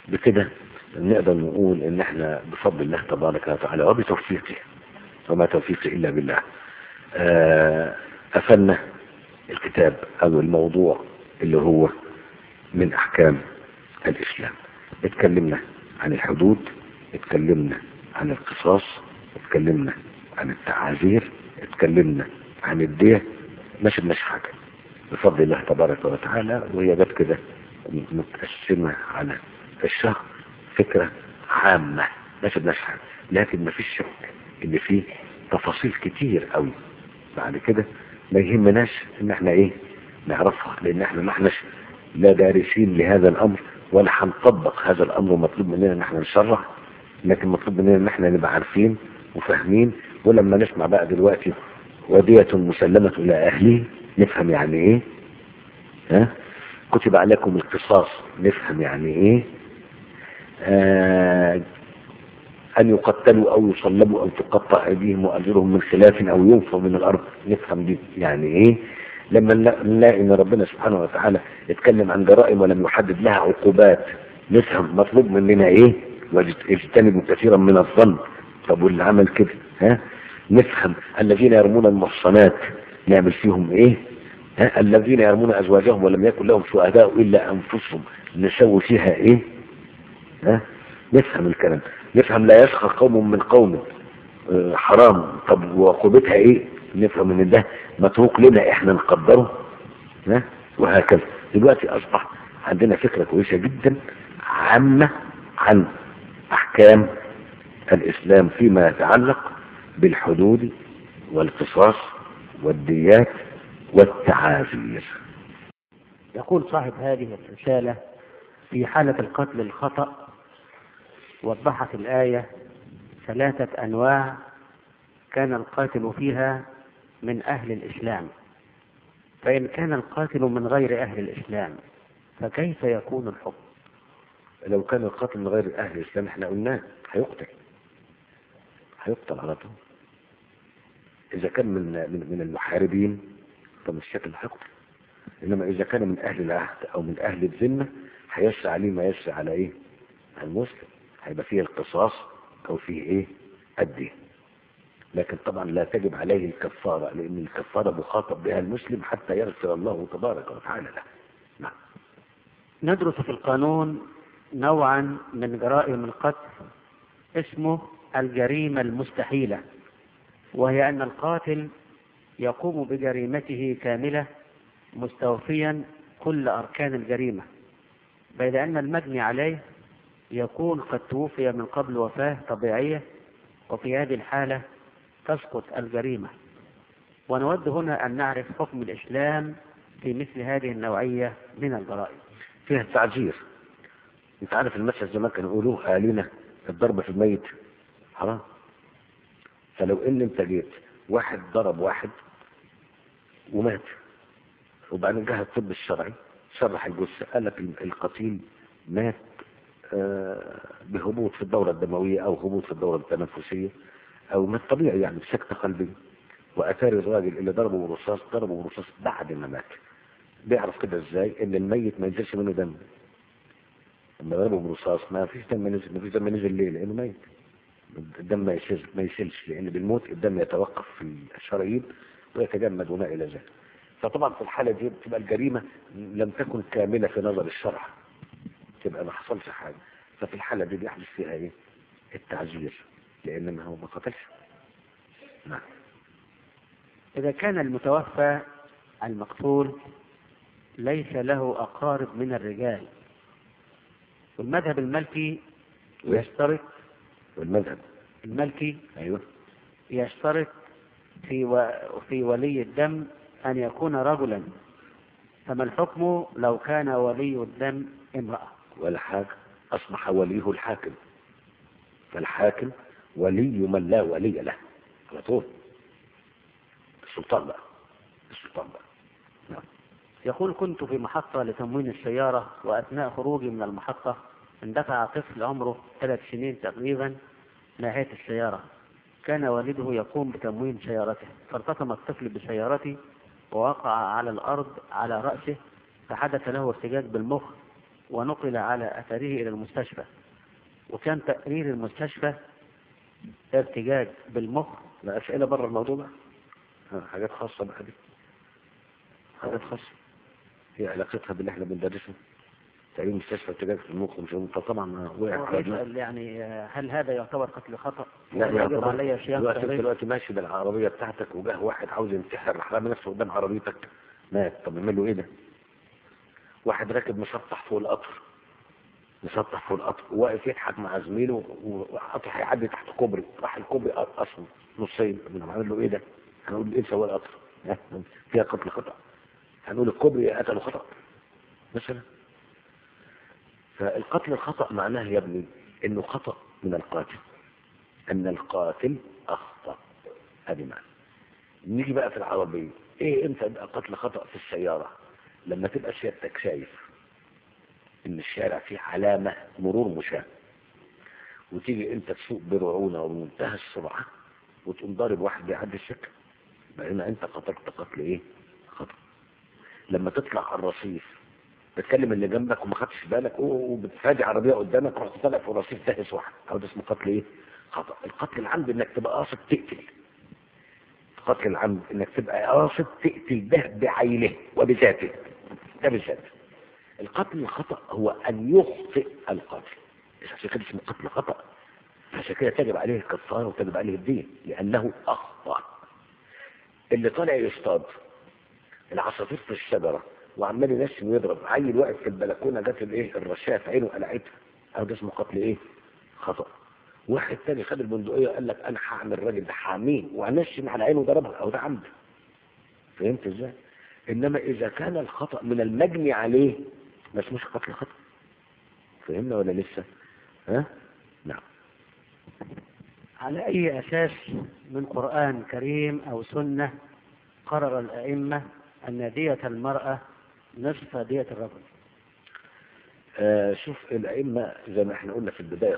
بكده نقدر نقول ان احنا بفضل الله تبارك وتعالى وبتوفيقه، وما توفيقي الا بالله، قفلنا الكتاب او الموضوع اللي هو من احكام الاسلام. اتكلمنا عن الحدود، اتكلمنا عن القصاص، اتكلمنا عن التعازير، اتكلمنا عن الدية. ما شفناش حاجة بفضل الله تبارك وتعالى، وهي جت كده متقسمة على الشهر فكرة عامة. ما شفناش حاجة، لكن ما فيش شك ان فيه تفاصيل كتير قوي بعد كده ما يهمناش ان احنا ايه نعرفها، لان احنا ما احناش لا دارسين لهذا الامر ولا هنطبق هذا الامر. مطلوب مننا ان احنا نشرح، لكن مطلوب مننا ان احنا نبقى عارفين وفاهمين. ولما نسمع بقى دلوقتي ودية مسلمة الى اهله نفهم يعني ايه، كتب عليكم القصاص نفهم يعني ايه، أن يقتلوا أو يصلبوا أو تقطع أيديهم وأرجلهم من خلاف أو ينفوا من الأرض نفهم دي يعني إيه. لما نلاقي إن ربنا سبحانه وتعالى اتكلم عن جرائم ولم يحدد لها عقوبات نفهم مطلوب مننا إيه، واجتنبوا كثيرا من الظن. طب واللي عمل كده نفهم الذين يرمون المحصنات نعمل فيهم إيه، الذين يرمون أزواجهم ولم يكن لهم شهداء إلا أنفسهم نسوي فيها إيه. نفهم الكلام، نفهم لا يسخر قوم من قوم حرام، طب وعقوبتها ايه، نفهم ان ده متروك لنا احنا نقدره، وهكذا. دلوقتي اصبح عندنا فكرة كويسة جدا عامة عن احكام الاسلام فيما يتعلق بالحدود والقصاص والديات والتعازير. يقول صاحب هذه الرسالة: في حالة القتل الخطأ وضحت الآية 3 أنواع كان القاتل فيها من أهل الإسلام، فإن كان القاتل من غير أهل الإسلام فكيف يكون الحكم؟ لو كان القاتل من غير أهل الإسلام احنا قلناه هيقتل على طول. إذا كان من المحاربين فمش شكل هيقتل، إنما إذا كان من أهل العهد أو من أهل الذمة هيسعى عليه ما يسعى على إيه؟ المسلم، هيبقى فيه القصاص أو فيه إيه؟ الدين. لكن طبعا لا تجب عليه الكفارة، لأن الكفارة مخاطب بها المسلم حتى يغفر الله تبارك وتعالى له. نعم. ندرس في القانون نوعا من جرائم القتل اسمه الجريمة المستحيلة، وهي أن القاتل يقوم بجريمته كاملة مستوفيا كل أركان الجريمة، بيد أن المجني عليه يكون قد توفي من قبل وفاة طبيعية، وفي هذه الحالة تسقط الجريمة. ونود هنا أن نعرف حكم الإسلام في مثل هذه النوعية من الجرائم. فيها التعجير. انت عارف المثل زمان كانوا يقولوه اهالينا: الضرب في الميت حرام. فلو ان انت جيت واحد ضرب واحد ومات، وبعدين جه الطب الشرعي شرح الجثة قال لك القتيل مات بهبوط في الدورة الدموية او هبوط في الدورة التنفسية او مات طبيعي يعني بسكتة قلبية، واتاري الراجل اللي ضربه برصاص بعد ما مات. بيعرف كده ازاي؟ ان الميت ما ينزلش منه دم. لما ضربه برصاص ما فيش دم نزل ليه؟ لانه ميت. الدم ما يسيلش، لان بالموت الدم يتوقف في الشرايين ويتجمد وما الى ذلك. فطبعا في الحالة دي بتبقى الجريمة لم تكن كاملة في نظر الشرع، تبقى ما حصلش حاجة. ففي الحالة دي بيحدث فيها ايه؟ التعزير، لان ما هو ما قتلش. نعم. إذا كان المتوفى المقتول ليس له أقارب من الرجال، والمذهب المالكي يشترط، والمذهب المالكي ايوه يشترط في ولي الدم أن يكون رجلا، فما الحكم لو كان ولي الدم امرأة؟ ولا حاجة، أصبح وليه الحاكم، فالحاكم ولي من لا ولي له على طول. السلطان بقى نعم. يقول: كنت في محطة لتموين السيارة، وأثناء خروجي من المحطة اندفع طفل عمره 3 سنين تقريبا ناحية السيارة. كان والده يقوم بتموين سيارته، فارتطم الطفل بسيارتي ووقع على الأرض على رأسه، فحدث له ارتجاج بالمخ ونقل على أثره إلى المستشفى، وكان تقرير المستشفى ارتجاج بالمخ. لا أسئلة بره الموضوع بقى، حاجات خاصة بقى دي، حاجات خاصة هي علاقتها باللي احنا بندرسه. تقريبا مستشفى ارتجاج في المخ مش انت طبعا وقع على دماغك. يعني هل هذا يعتبر قتل خطأ؟ لا يعتبر. علي دلوقتي ماشي بالعربية بتاعتك وجاه واحد عاوز ينتحر، راح رامي نفسه قدام عربيتك مات، طب يعمل له ايه ده؟ واحد راكب مسطح فوق القطر واقف يضحك مع زميله والقطر هيعدي تحت كوبري، راح الكوبري اصلا نصين، هنعمل له ايه ده؟ هنقول ايه سوى القطر؟ فيها قتل خطأ، هنقول الكوبري قتله خطأ مثلا. فالقتل الخطأ معناه يا ابني انه خطأ من القاتل، ان القاتل اخطأ، هذه معنى. نيجي بقى في العربية، ايه امتى يبقى قتل خطأ في السيارة؟ لما تبقى سيادتك شايف ان الشارع فيه علامة مرور مشاة، وتيجي انت تسوق برعونة ومنتهى السرعة وتقوم ضارب واحد بيعدي السكة، بقينا انت قتلت قتل ايه؟ خطأ. لما تطلع على الرصيف بتكلم اللي جنبك وما خدتش بالك وبتفادي عربية قدامك رحت طالع في الرصيف دهس واحد، او ده اسمه قتل ايه؟ خطأ. القتل العمد انك تبقى قاصد تقتل، قتل العمد انك تبقى قاصد تقتل ده بعينه وبذاته، ده بذاته. القتل الخطأ هو ان يخطئ القاتل، عشان كده اسمه قتل خطأ، عشان كده تجب عليه الكفارة وتجب عليه الدين لانه اخطأ. اللي طالع يصطاد العصافير في الشجرة وعمال ينشن ويضرب، عيل واقف في البلكونه جت الايه الرشاة في عينه قلعتها، او ده اسمه قتل ايه؟ خطأ. واحد تاني خد البندقية قال لك انا هعمل الراجل ده حاميه وهنشن على عينه وضربها، او ده عمد. فهمت ازاي؟ انما اذا كان الخطأ من المجني عليه ما اسموش قتل خطأ. فهمنا ولا لسه؟ ها؟ نعم. على أي أساس من قرآن كريم أو سنة قرر الأئمة أن دية المرأة نصف دية الرجل؟ شوف الأئمة زي ما احنا قلنا في البداية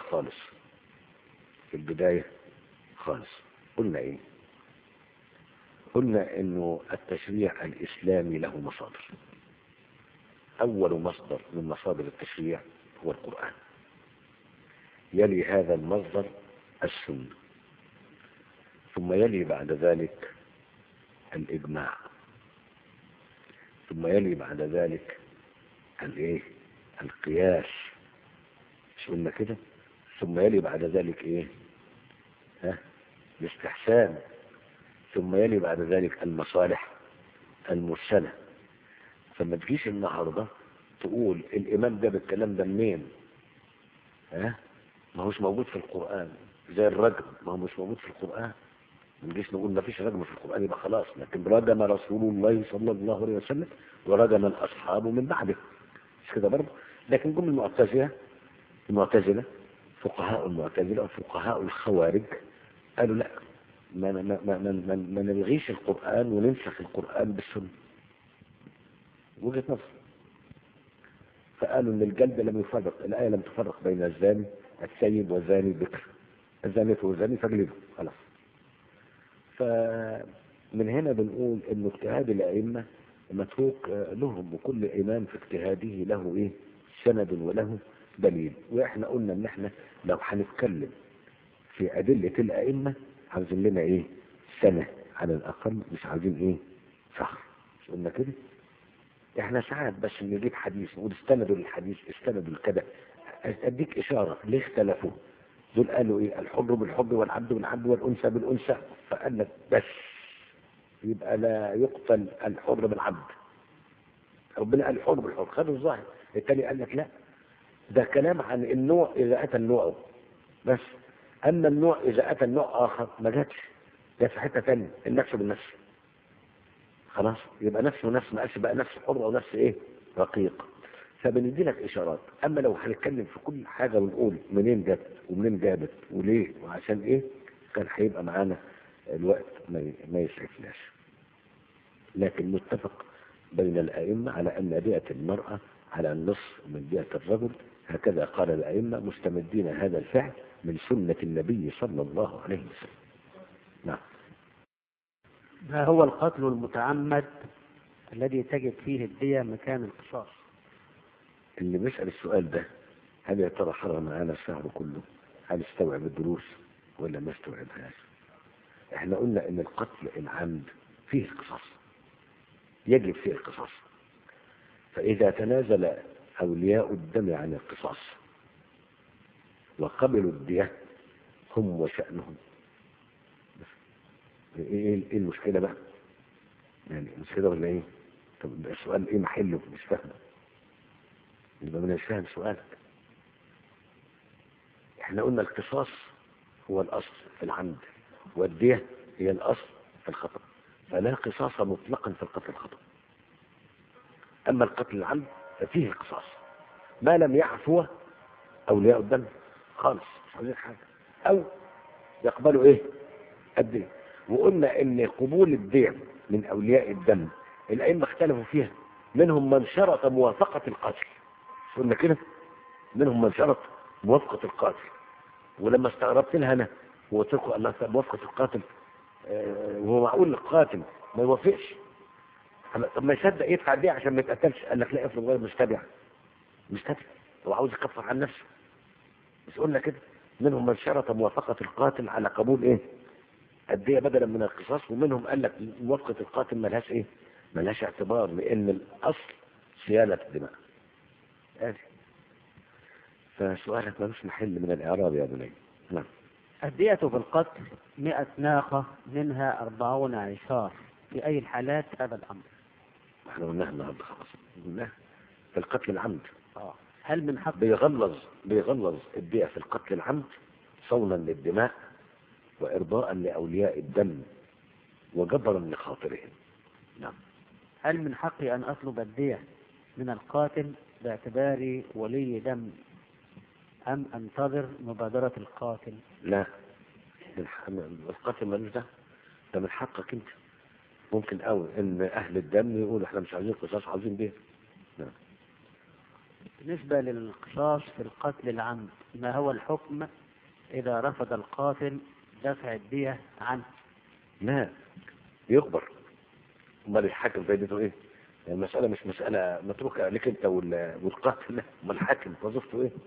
خالص قلنا ايه؟ قلنا انه التشريع الإسلامي له مصادر. أول مصدر من مصادر التشريع هو القرآن، يلي هذا المصدر السنة، ثم يلي بعد ذلك الإجماع، ثم يلي بعد ذلك الايه؟ القياس، مش قلنا كده؟ ثم يلي بعد ذلك ايه؟ الاستحسان، ثم يلي بعد ذلك المصالح المرسلة. فما تجيش النهاردة تقول الإمام ده بالكلام ده منين؟ ما هوش موجود في القرآن، زي الرجم ما هو مش موجود في القرآن. ما نجيش نقول ما فيش رجم في القرآن يبقى خلاص، لكن رجم رسول الله صلى الله عليه وسلم ورجم الأصحاب من بعده، مش كده برضه؟ لكن جم المعتزلة فقهاء المعتزلة وفقهاء الخوارج قالوا لا، ما نلغيش القرآن وننسخ القرآن بالسنة، وجهة نظر. فقالوا ان الجلد لم يفرق، الآية لم تفرق بين الزاني السيد والزاني البكر، الزاني والزاني فاجلده خلاص. فمن هنا بنقول ان اجتهاد الأئمة متروك لهم، وكل إمام في اجتهاده له ايه؟ سند وله دليل. واحنا قلنا ان احنا لو هنتكلم في أدلة الأئمة عاوزين لنا ايه؟ سنة على الأقل، مش عاوزين ايه؟ شهر، مش قلنا كده؟ احنا ساعات بس نجيب حديث نقول استندوا للحديث، استندوا لكده، اديك اشارة ليه اختلفوا. دول قالوا ايه؟ الحر بالحر والعبد بالعبد والانثى بالانثى، فقال لك بس يبقى لا يقتل الحر بالعبد، ربنا قال الحر بالحر خدوا الظاهر. التاني قال لك لا، ده كلام عن النوع اذا اتى النوع بس، اما النوع اذا اتى النوع اخر ما جاتش، ده في حته ثانيه، النفس بالنفس خلاص، يبقى نفس ونفس، ما قالش بقى نفس حر او نفس ايه؟ رقيق. فبندي لك اشارات. اما لو هنتكلم في كل حاجه ونقول منين جت ومنين جابت وليه وعشان ايه، كان هيبقى معانا الوقت ما يسعفناش. لكن متفق بين الائمه على ان دية المراه على النصف من دية الرجل، هكذا قال الائمه مستمدين هذا الفعل من سنه النبي صلى الله عليه وسلم. نعم. ما هو القتل المتعمد الذي تجب فيه الدية مكان القصاص؟ اللي بيسأل السؤال ده هل يا ترى حضر معانا الشهر كله؟ هل استوعب الدروس ولا ما استوعبهاش؟ احنا قلنا ان القتل العمد فيه القصاص، يجب فيه القصاص. فإذا تنازل أولياء الدم عن القصاص وقبلوا الدية هم وشأنهم. ايه المشكلة بقى؟ يعني مش كده ولا ايه؟ طب السؤال ايه محله؟ مش فاهمه. يبقى مش فاهم سؤالك. احنا قلنا القصاص هو الأصل في العمد، والدية هي الأصل في الخطأ، فلا قصاص مطلقا في القتل الخطأ. أما القتل العمد ففيه القصاص ما لم يعفو أولياء الدم خالص، مش عايزين حاجة، أو يقبلوا إيه؟ الدية. وقلنا إن قبول الدية من أولياء الدم الأئمة اختلفوا فيها، منهم من شرط موافقة القاتل، قلنا كده، منهم من شرط موافقة القاتل. ولما استغربت لها أنا وقلت لكم الله موافقة القاتل، وهو معقول القاتل ما يوافقش؟ طب ما يصدق يدفع دي عشان ما يتقتلش. قال لك لا، افرض غير مستبع، هو عاوز يكفر عن نفسه. مش قلنا كده؟ منهم من شرط موافقة القاتل على قبول ايه؟ الدية بدلا من القصاص. ومنهم قال لك موافقة القاتل ملهاش ايه؟ ملهاش اعتبار، لان الاصل صيانة الدماء. فسؤالك ملوش محل من الاعراب يا بني. نعم. الدية بالقتل 100 ناقة منها 40 عشار، في أي الحالات هذا الأمر؟ احنا قلناها النهارده خلاص، قلناها في القتل العمد. هل من حق بيغلظ الدية في القتل العمد صونا للدماء وإرضاء لأولياء الدم وجبرا لخاطرهم. نعم. هل من حقي أن أطلب الدية من القاتل باعتباري ولي دم، أم أنتظر مبادرة القاتل؟ لا، القاتل ملوش ده من حقك انت. ممكن قوي ان اهل الدم يقولوا احنا مش عايزين قصاص، عايزين دية. نعم. بالنسبة للقصاص في القتل العمد، ما هو الحكم إذا رفض القاتل دفع الدية عنه؟ لا، يخبر. امال الحاكم فايدته ايه؟ المسألة مش مسألة متروكة لك انت والقاتل، لا، امال الحاكم وظيفته ايه؟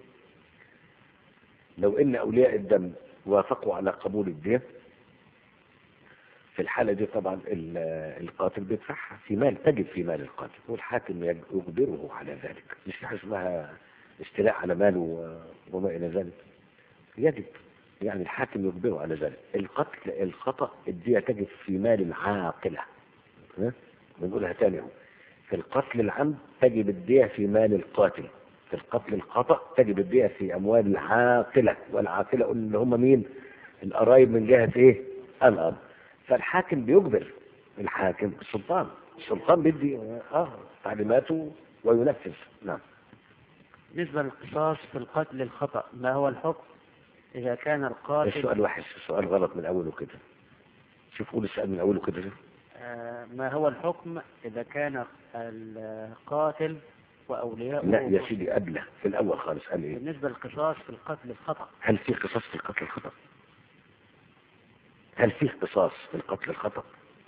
لو ان اولياء الدم وافقوا على قبول الدية، في الحالة دي طبعا القاتل بيدفعها في مال، تجد في مال القاتل، والحاكم يجبره على ذلك. مش في حاجة اسمها استيلاء على ماله وما إلى ذلك، يجب يعني الحاكم يجبره على ذلك. القتل الخطأ الدية تجد في مال العاقلة. بنقولها تاني اهو، في القتل العمد تجب الدية في مال القاتل، في القتل الخطأ تجب الدية في أموال العاقلة. والعاقلة قلنا اللي هم مين؟ القرايب من جهة ايه؟ الأب. فالحاكم بيجبر، الحاكم السلطان بيدي تعليماته وينفذ. نعم. بالنسبة للقصاص في القتل الخطأ، ما هو الحكم إذا كان القاتل؟ السؤال وحش، السؤال غلط من أوله كده. شوف قول السؤال من أوله كده. ما هو الحكم إذا كان القاتل وأولياءه؟ لا يا سيدي، قبله في الأول خالص قال إيه؟ بالنسبة للقصاص في القتل الخطأ، هل في قصاص في القتل الخطأ؟ هل فيه قصاص في القتل الخطأ؟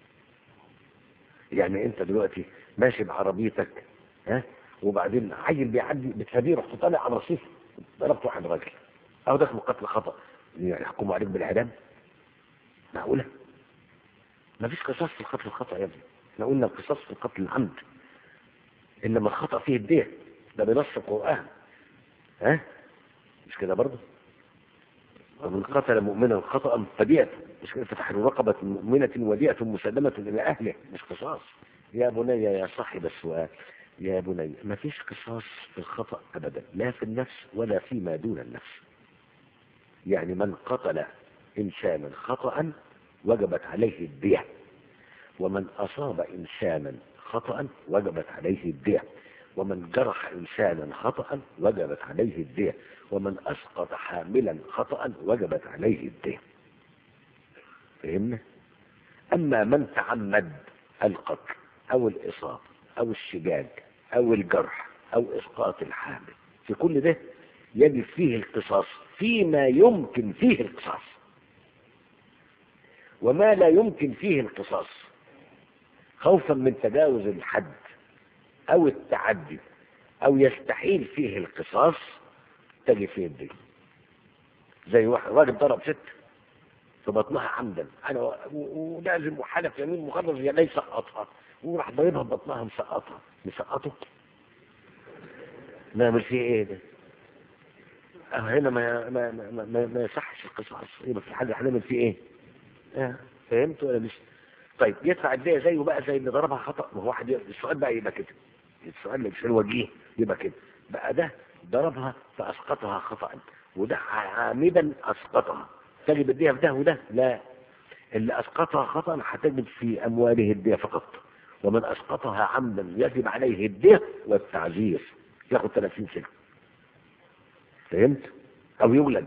يعني انت دلوقتي ماشي بعربيتك وبعدين عيل بيعدي بتهديه، رحت طالع على الرصيف ضربت واحد راجل، او ده اسمه قتل خطأ، يحكموا عليك بالاعدام؟ معقولة؟ ما فيش قصاص في القتل الخطأ يا ابني. احنا قلنا القصاص في القتل العمد، انما الخطأ فيه الدية، ده بنص القرآن. مش كده برضه؟ ومن قتل مؤمنا خطأ فدية، مش كده؟ فتحرير رقبة مؤمنة ودية مسلمة إلى أهله، مش قصاص. يا بني يا صاحب السؤال، يا بني ما فيش قصاص في الخطأ أبدا، لا في النفس ولا فيما دون النفس. يعني من قتل إنسانا خطأ وجبت عليه الدية، ومن أصاب إنسانا خطأ وجبت عليه الدية، ومن جرح إنسانا خطأ وجبت عليه الدية، ومن أسقط حاملا خطأ وجبت عليه الدية. فهمنا؟ أما من تعمد القتل أو الإصابة أو الشجاج أو الجرح أو إسقاط الحامل، في كل ده يجب فيه القصاص فيما يمكن فيه القصاص، وما لا يمكن فيه القصاص خوفا من تجاوز الحد أو التعدي او يستحيل فيه القصاص تجي فيه الدين. زي واحد راجل ضرب ست في بطنها عمدا، انا ولازم وحلف يمين مغلظ يا لا يسقطها، وراح ضربها ببطنها مسقطها، مسقطه نعمل فيه ايه ده؟ هنا ما يصحش القصاص، يبقى في حاجه هنعمل فيه ايه؟ فهمت ولا مش؟ طيب يدفع الدية زيه بقى زي اللي ضربها خطأ. ما هو واحد السؤال بقى يبقى كده، السؤال اللي مش الوجيه يبقى كده بقى، ده ضربها فأسقطها خطأ، وده عامدا أسقطها، تجب الدية في ده وده لا. اللي أسقطها خطأ هتجب في أمواله الدية فقط، ومن أسقطها عمدا يجب عليه الدية والتعزير، ياخد 30 سنة. فهمت؟ أو يولد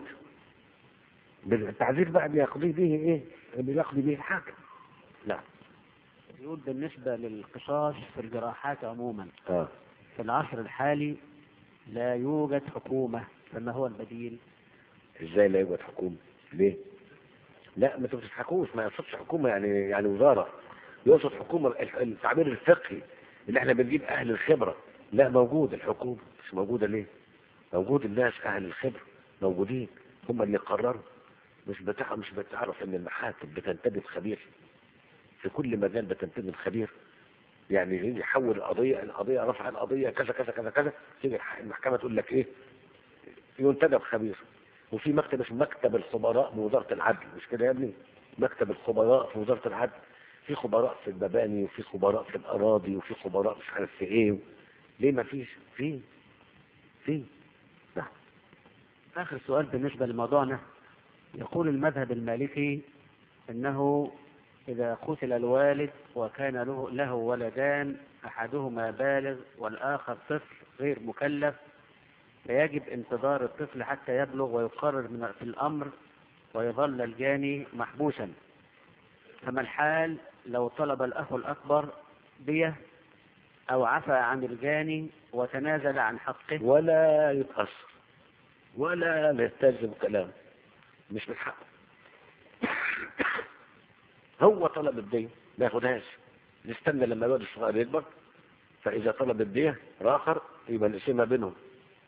بالتعزير بقى بياخذ به ايه؟ بياخذ به الحاكم. لا يقول بالنسبة للقصاص في الجراحات عموما اه في العصر الحالي لا يوجد حكومة، فما هو البديل؟ ازاي لا يوجد حكومة؟ ليه؟ لا ما تفتحكوش، ما يقصدش حكومة يعني وزارة، يقصد حكومة التعبير الفقهي اللي احنا بنجيب اهل الخبرة. لا موجود الحكومة، مش موجودة ليه؟ موجود الناس اهل الخبرة موجودين، هم اللي قرروا. مش بتعرف ان المحاكم بتنتدب خبير في كل مجال، بتنتدب خبير. يعني يحول القضية رفع القضية كذا كذا كذا كذا، تيجي المحكمة تقول لك ايه؟ ينتدب خبير. وفي مكتب اسمه مكتب الخبراء بوزارة العدل، مش كده يا ابني؟ مكتب الخبراء في وزارة العدل، في خبراء في المباني وفي خبراء في الأراضي وفي خبراء مش عارف في ايه. ليه ما فيش؟ في نعم. آخر سؤال بالنسبة لموضوعنا، يقول المذهب المالكي أنه إذا قتل الوالد وكان له ولدان، أحدهما بالغ والآخر طفل غير مكلف، فيجب انتظار الطفل حتى يبلغ ويقرر في الأمر، ويظل الجاني محبوسا. فما الحال لو طلب الأخ الأكبر دية أو عفى عن الجاني وتنازل عن حقه؟ ولا يتأثر ولا يلتزم كلام، مش من حقه. هو طلب الدية ما ياخدهاش، نستنى لما الواد الصغير يكبر، فإذا طلب الدية آخر يبقى نقسمها بينهم.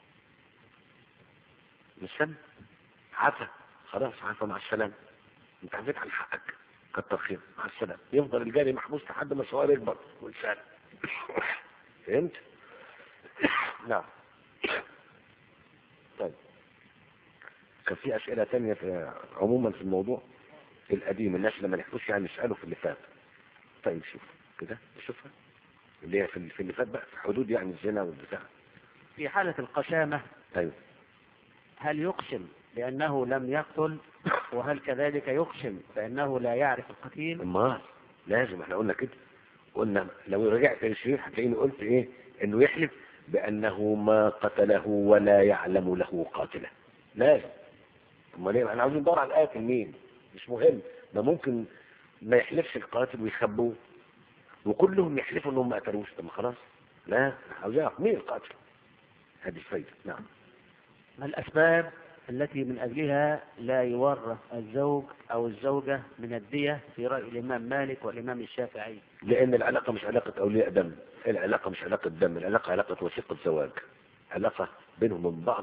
نستنى عفا، خلاص عفا مع السلامة، انت عفيت عن حقك كتر خير مع السلامة، يفضل الجاني محبوس لحد ما الصغير يكبر ويتسال. فهمت؟ نعم. طيب كان في أسئلة تانية عموما في الموضوع القديم، الناس لما يحبوش يعني يسألوا في اللي فات. طيب شوف كده نشوفها اللي هي في اللي فات بقى، في حدود يعني الزنا والبتاع. في حالة القسامة ايوه، هل يقسم بأنه لم يقتل، وهل كذلك يقسم بأنه لا يعرف القتيل؟ ما لازم، احنا قلنا كده، قلنا لو رجعت للشريف هتلاقيني قلت ايه؟ انه يحلف بانه ما قتله ولا يعلم له قاتله. لازم. امال ايه؟ احنا عاوزين ندور على القاتل مين، مش مهم، ده ممكن ما يحلفش القاتل ويخبوه وكلهم يحلفوا انهم ما قتلوش. طب خلاص، لا عاوز اعرف مين القاتل، هذه الفايده. نعم. ما الأسباب التي من أجلها لا يورث الزوج أو الزوجة من الدية في رأي الإمام مالك والإمام الشافعي؟ لان العلاقه مش علاقه اولياء دم، العلاقه مش علاقه دم، العلاقه علاقه وثيقه زواج، علاقه بينهم وبين بعض،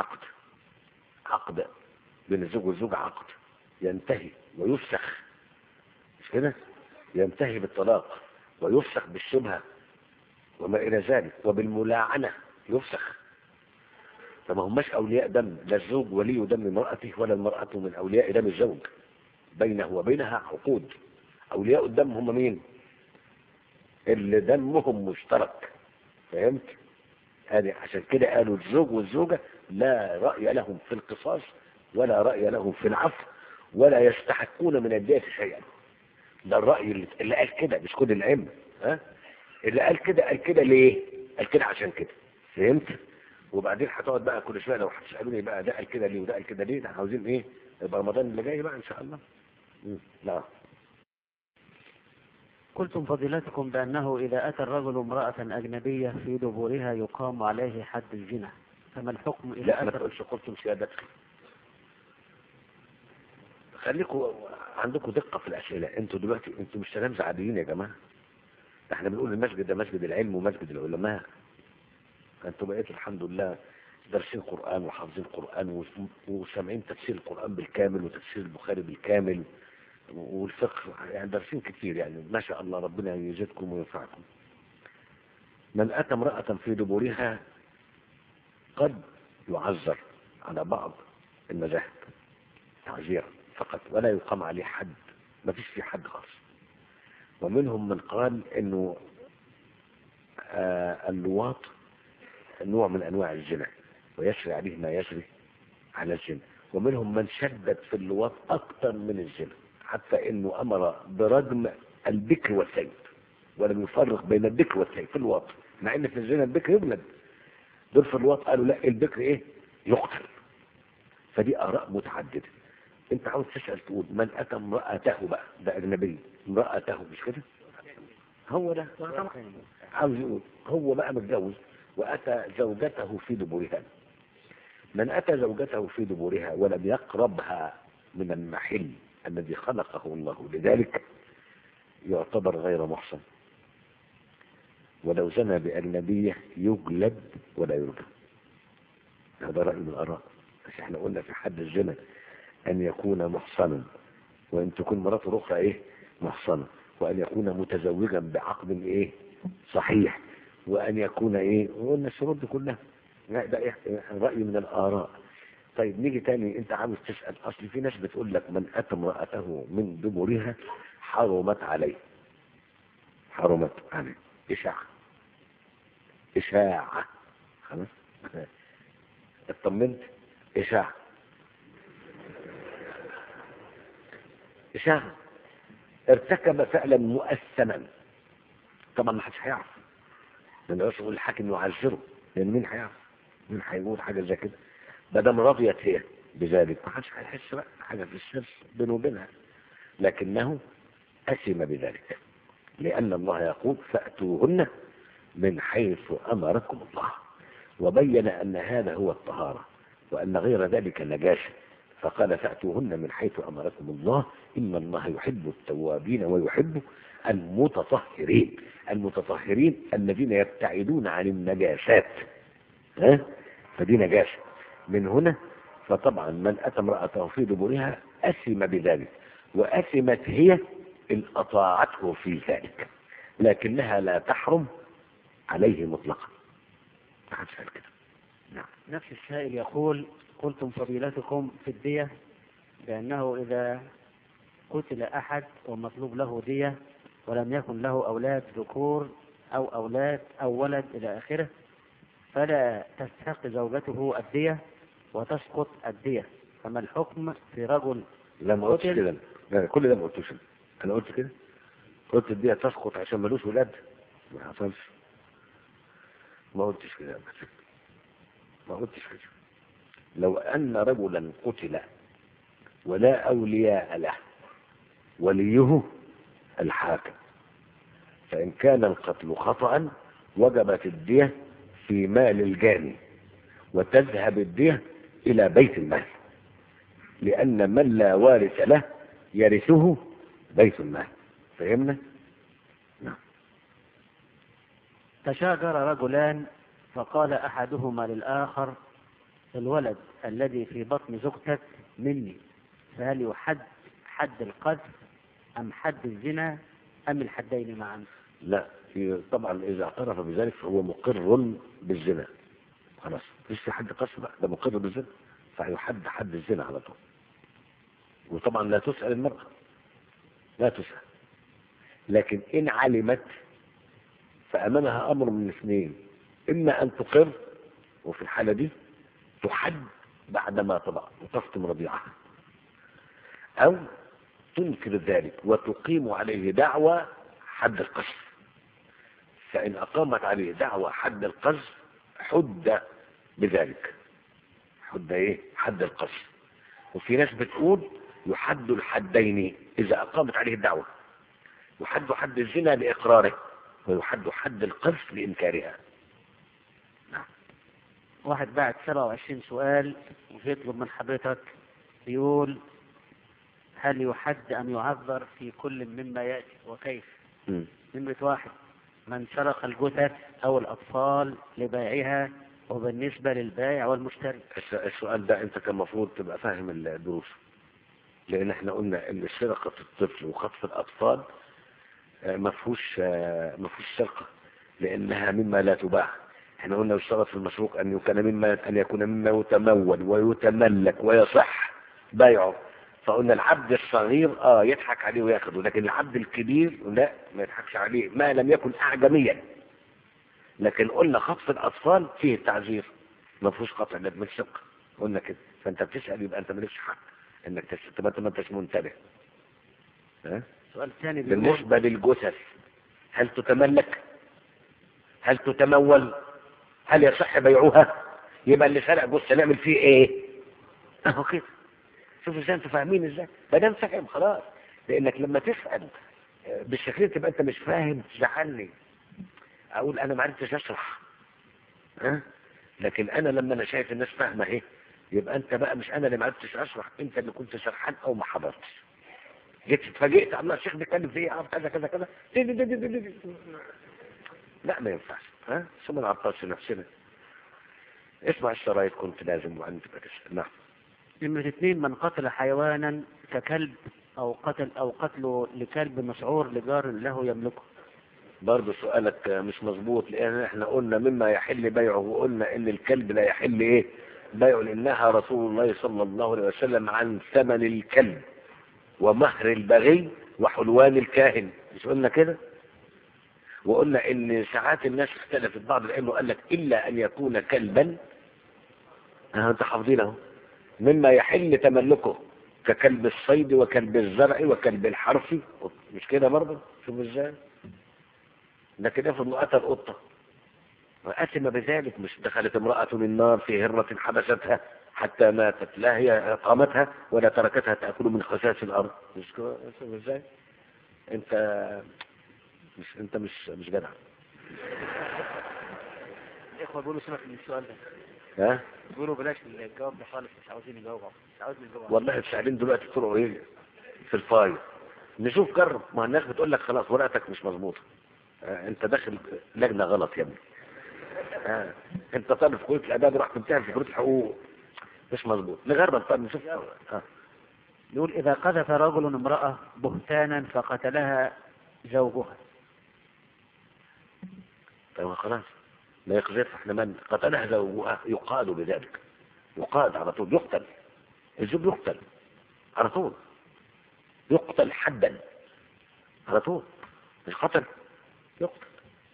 عقد بين الزوج والزوجة، عقد ينتهي ويفسخ، مش كده؟ ينتهي بالطلاق ويفسخ بالشبهة وما إلى ذلك، وبالملاعنة يفسخ. فما هماش أولياء دم، لا الزوج ولي دم امرأته ولا المرأة من أولياء دم الزوج، بينه وبينها عقود. أولياء الدم هم مين؟ اللي دمهم مشترك. فهمت؟ هذه عشان كده قالوا الزوج والزوجة لا رأي لهم في القصاص ولا رأي لهم في العفو ولا يستحقون من الدية شيئا. ده الرأي اللي قال كده، مش كل العلم. اللي قال كده ليه؟ قال كده عشان كده. فهمت؟ وبعدين هتقعد بقى كل شويه لو هتسالوني بقى ده قال كده ليه وده قال كده ليه، ده عاوزين ايه؟ يبقى رمضان اللي جاي بقى ان شاء الله. نعم. قلتم فضيلتكم بأنه إذا أتى الرجل امرأة أجنبية في دبورها يقام عليه حد الزنا، فما الحكم إذا لا ما أتى؟ تقولش قلتم سيادتك، خليكم عندكم دقه في الاسئله. انتوا دلوقتي انتوا مش تلامذه عاديين يا جماعه، احنا بنقول المسجد ده مسجد العلم ومسجد العلماء. انتوا بقيتوا الحمد لله دارسين قرآن وحافظين قرآن وسامعين تفسير القرآن بالكامل وتفسير البخاري بالكامل والفقه، يعني دارسين كتير، يعني ما شاء الله ربنا يزيدكم وينفعكم. من أتى امرأة في دبرها قد يعذر على بعض المذاهب تعذيرا فقط، ولا يقام عليه حد، ما فيش فيه حد خالص. ومنهم من قال انه اللواط نوع من انواع الزنا ويسري عليه ما يسري على الزنا. ومنهم من شدد في اللواط اكثر من الزنا، حتى انه امر برجم البكر والثيب، ولم يفرق بين البكر والثيب في اللواط، مع ان في الزنا البكر يولد، دول في اللواط قالوا لا البكر ايه يقتل. فدي اراء متعدده. انت عاوز تسال تقول من اتى امراته بقى، ده اجنبي، امراته مش كده، هو ده عاوز يقول هو بقى متجوز واتى زوجته في دبرها. من اتى زوجته في دبرها ولم يقربها من المحل الذي خلقه الله لذلك يعتبر غير محصن، ولو زنى بأجنبية يجلد ولا يرجم. هذا رأي من الآراء، بس احنا قلنا في حد الزنا أن يكون محصنا، وأن تكون مراته الأخرى إيه محصنة، وأن يكون متزوجا بعقد إيه صحيح، وأن يكون إيه، وقلنا الشروط دي كلها. ده إيه رأي من الآراء. طيب نيجي تاني، أنت عاوز تسأل، أصل في ناس بتقول لك من أتى امرأته من دبرها حرمت عليه، حرمت عليه إشاعة، إشاعة، خلاص اطمنت، إشاعة، إشاعة، ارتكب فعلا مؤثما. طبعا ما حدش هيعرف، ما نقدرش نقول الحاكم يعذره، لأن مين هيعرف؟ مين هيقول حاجة زي كده؟ ما دام رضيت هي بذلك ما حدش هيحس بقى حاجة في السر بينه وبينها، لكنه أثم بذلك، لأن الله يقول فأتوهن من حيث أمركم الله، وبين أن هذا هو الطهارة وأن غير ذلك نجاسة، فقال فأتوهن من حيث أمركم الله إن الله يحب التوابين ويحب المتطهرين. المتطهرين الذين يبتعدون عن النجاسات، فدي نجاسة من هنا. فطبعا من أتى امرأته في دبرها أثم بذلك، وأثمت هي إن أطاعته في ذلك، لكنها لا تحرم عليه مطلقا. ما حدش قال كده. نعم. نفس السائل يقول قلتم فضيلتكم في الدية بأنه إذا قتل أحد ومطلوب له دية ولم يكن له أولاد ذكور أو أولاد أو ولد إلى آخره، فلا تستحق زوجته الدية وتسقط الدية، فما الحكم في رجل لا ما قلتش كده، لا كل ده ما قلتوش. انا قلت كده، قلت الدية تسقط عشان ملوش ولاد، ما حصلش، ما قلتش كده، ما قلتش كده. لو ان رجلا قتل ولا اولياء له، وليه الحاكم، فان كان القتل خطأ وجبت الدية في مال الجاني، وتذهب الدية الى بيت المال، لأن من لا وارث له يرثه بيت المال. فهمنا؟ نعم. تشاجر رجلان فقال أحدهما للآخر الولد الذي في بطن زوجتك مني، فهل يحد حد القذف أم حد الزنا أم الحدين معا؟ لا، طبعا إذا اعترف بذلك فهو مقر بالزنا، خلاص مفيش في حد قذف بقى، ده مقر بالزنا، فيحد حد الزنا على طول. وطبعا لا تسأل المرأة، لا تسأل، لكن إن علمت فأمامها أمر من اثنين، إما أن تقر، وفي الحالة دي تحد بعدما تضع وتفطم رضيعها، أو تنكر ذلك وتقيم عليه دعوى حد القذف. فإن أقامت عليه دعوى حد القذف حد بذلك، حد إيه؟ حد القذف. وفي ناس بتقول يحد الحدين إذا أقامت عليه الدعوة، يحد حد الزنا لإقراره، ويحد حد القذف لإنكارها. نعم. واحد بعد 27 سؤال ويطلب من حضرتك، يقول هل يحد أم يعذر في كل مما يأتي وكيف؟ نمرة واحد، من سرق الجثث أو الأطفال لبيعها، وبالنسبة للبائع والمشتري. السؤال ده انت كان المفروض تبقى فاهم الدروس، لان احنا قلنا ان سرقة الطفل وخطف الاطفال ما فيهوش سرقة، لانها مما لا تباع. احنا قلنا يشترط في المسروق ان يكون مما يتمول ويتملك ويصح بيعه. فقلنا العبد الصغير يضحك عليه وياخده، لكن العبد الكبير لا، ما يضحكش عليه ما لم يكن اعجميا. لكن قلنا خطف الاطفال فيه التعذير، ما فيهوش قطع يد من السرقة، قلنا كده. فانت بتسأل يبقى انت مالكش حق انك تبقى انت ما انتش منتبه. سؤال ثاني بالنسبة للجثث، هل تتملك؟ هل تتمول؟ هل يصح بيعها؟ يبقى اللي سرق جثة نعمل فيه ايه؟ اهو كده. شوفوا ازاي انتوا فاهمين ازاي؟ ما دام فاهم خلاص. لانك لما تسأل بالشكل ده تبقى انت مش فاهم، تزعلني. اقول انا ما عرفتش اشرح، لكن انا لما انا شايف الناس فاهمه اهي، يبقى انت بقى مش انا اللي ما عرفتش اشرح، انت اللي كنت سرحان او ما حضرتش. جيت اتفاجئت الله الشيخ بيتكلم في ايه، كذا كذا كذا، لا ما ينفعش. ثم ما نعطلش نفسنا. اسمع الشرايط كنت لازم وانت بتسأل. نعم. نمرة 2: من قتل حيوانا ككلب أو قتله لكلب مسعور لجار له يملكه. برضه سؤالك مش مظبوط، لان احنا قلنا مما يحل بيعه، وقلنا ان الكلب لا يحل ايه بيعه، لانها رسول الله صلى الله عليه وسلم عن ثمن الكلب ومهر البغي وحلوان الكاهن، مش قلنا كده؟ وقلنا ان ساعات الناس اختلفت، بعض العلم قال لك الا ان يكون كلبا، انت حافظين اهو، مما يحل تملكه ككلب الصيد وكلب الزرع وكلب الحرث، مش كده برضه؟ شوف ازاي. لكن افرض انه قتل قطه وأثم بذلك، مش دخلت امرأة النار في هرة حبستها حتى ماتت، لا هي أقامتها ولا تركتها تأكل من خساس الأرض، مش ازاي؟ انت مش جدع. الإخوة بيقولوا سمعت من السؤال ده، بيقولوا بلاش الجواب ده خالص، مش عاوزين نجاوبه، مش عاوزين نجاوبه. والله السائلين دلوقتي طرقوا ايه في الفايل، نشوف جرب. ما الناس بتقول لك خلاص ورقتك مش مظبوطه، انت داخل لجنه غلط يا ابني. انت طالب في كليه الاداب ورحت تمتحن في كليه الحقوق، مش مظبوط. نجرب طب نشوف. يقول: إذا قذف رجل امرأة بهتانا فقتلها زوجها. طيب خلاص لا يقذف، احنا من قتلها زوجها يقاد بذلك، يقاد على طول، يقتل الزوج، يقتل على طول، يقتل حدا على طول، مش قتل، يقتل.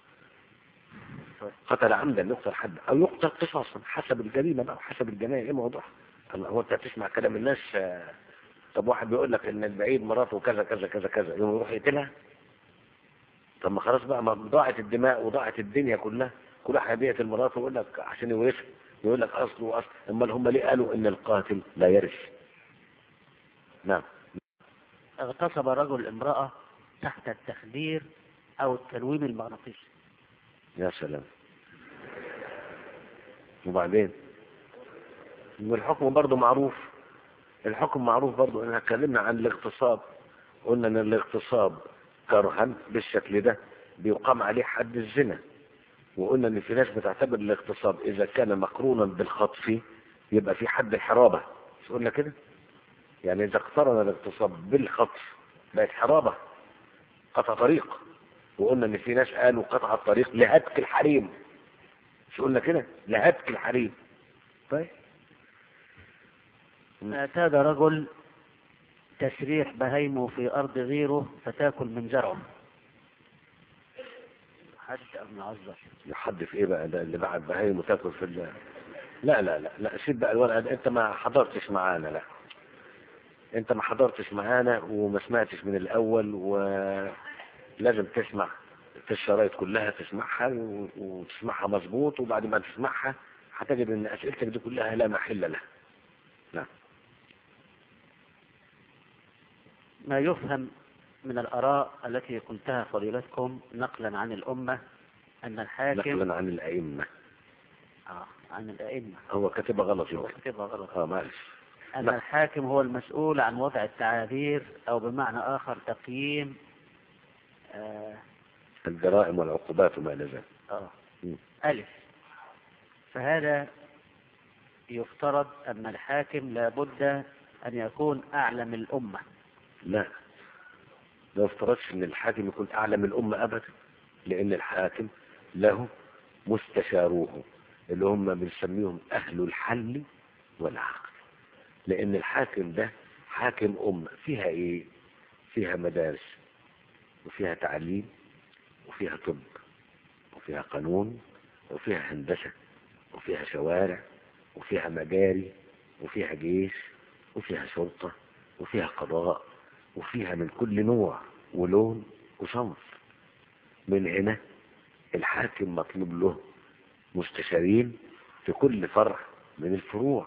قتل عمدا يقتل حدا، او يقتل قصاصا حسب الجريمه بقى، حسب الجنايه. ايه موضوع؟ هو انت تسمع كلام الناس؟ طب واحد بيقول لك ان البعيد مراته كذا كذا كذا كذا، يوم يروح يقتلها؟ طب ما خلاص بقى، ما ضاعت الدماء وضاعت الدنيا كلها، كل واحد بيقتل مراته ويقول لك عشان يورثها، يقول لك اصل واصل. امال هم ليه قالوا ان القاتل لا يرث؟ نعم. اغتصب رجل امرأة تحت التخدير أو التنويم المغناطيسي. يا سلام. وبعدين والحكم برضه معروف، الحكم معروف برضه. احنا اتكلمنا عن الاغتصاب، قلنا ان الاغتصاب كرها بالشكل ده بيقام عليه حد الزنا، وقلنا ان في ناس بتعتبر الاغتصاب اذا كان مقرونا بالخطف يبقى في حد الحرابة، مش قلنا كده؟ يعني اذا اقترن الاغتصاب بالخطف بقت حرابة، قطع طريق. وقلنا ان في ناس قالوا قطع الطريق لهتك الحريم، مش قلنا كده؟ لهتك الحريم. طيب. اعتاد رجل تسريح بهيمه في أرض غيره فتاكل من زرعه. حد ابن عزة يحدث ايه بقى ده اللي بعد بهيمه تاكل في الله؟ لا لا لا لا، سيب بقى الورقه ده، انت ما حضرتش معانا. لا انت ما حضرتش معانا وما سمعتش من الاول، ولازم تسمع في الشرايط كلها، تسمعها وتسمعها مظبوط، وبعد ما تسمعها هتجد ان اسئلتك دي كلها لا محل لها. نعم. ما يفهم من الآراء التي قلتها فضيلتكم نقلا عن الأمة أن الحاكم، نقلا عن الأئمة، عن الأئمة، هو كاتبها غلط. كاتبها غلط. معلش. أن الحاكم هو المسؤول عن وضع التعابير، أو بمعنى آخر تقييم الجرائم والعقوبات وما إلى ذلك. ألف، فهذا يفترض أن الحاكم لابد أن يكون أعلم الأمة. لا، ما يفترضش ان الحاكم يكون اعلم الامة ابدا، لان الحاكم له مستشاروه اللي هم بنسميهم اهل الحل والعقد. لان الحاكم ده حاكم امة فيها ايه؟ فيها مدارس وفيها تعليم وفيها طب وفيها قانون وفيها هندسة وفيها شوارع وفيها مجاري وفيها جيش وفيها شرطة وفيها قضاء وفيها من كل نوع ولون وصنف. من هنا الحاكم مطلوب له مستشارين في كل فرع من الفروع.